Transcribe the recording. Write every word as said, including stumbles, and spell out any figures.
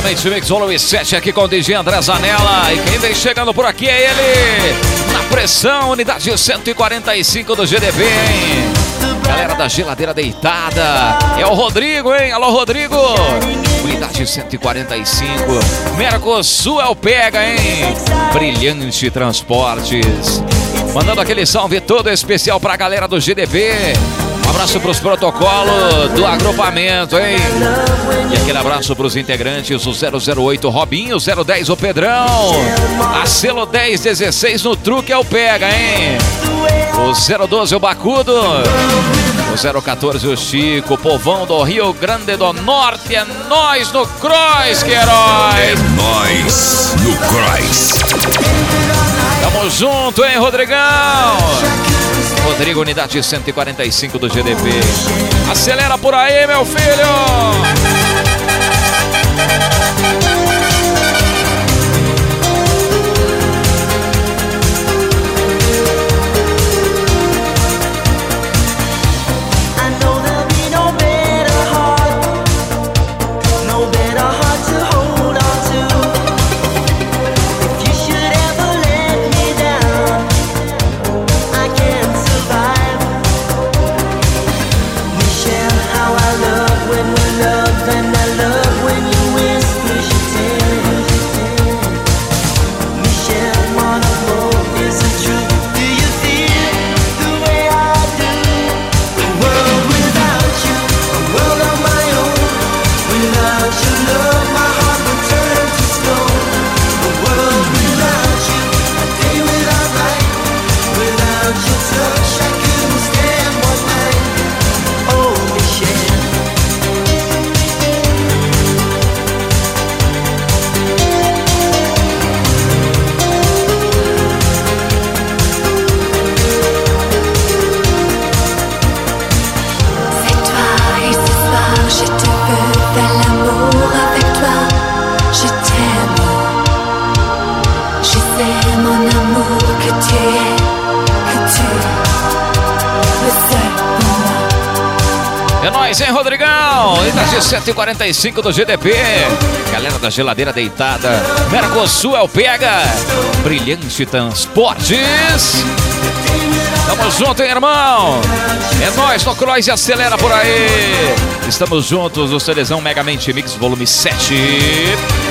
Megamente Mix Volume sete aqui com o D J André Zanella. E quem vem chegando por aqui é ele, na pressão, unidade cento e quarenta e cinco do G D B, hein? Galera da geladeira deitada, é o Rodrigo, hein? Alô, Rodrigo! Unidade cento e quarenta e cinco, Mercosul é o pega, hein? Brilhante Transportes. Mandando aquele salve todo especial pra galera do G D B. Um abraço pros protocolos do agrupamento, hein? E aquele abraço pros integrantes, o zero zero oito Robinho, zero dez o Pedrão, a Selo dez dezesseis no truque é o pega, hein? O zero doze o Bacudo, o zero quatorze o Chico, o povão do Rio Grande do Norte, é nós no Cross, que herói! É nós no Cross. Tamo junto, hein, Rodrigão? Rodrigo, unidade cento e quarenta e cinco do G D B. Acelera por aí, meu filho! É nóis, hein, Rodrigão? Unidade cento e quarenta e cinco do G D P. Galera da geladeira deitada. Mercosul é o pega. Brilhante Transportes. Tamo junto, hein, irmão? É nóis no Cross e acelera por aí. Estamos juntos no Seleção Megamente Mix Volume sete.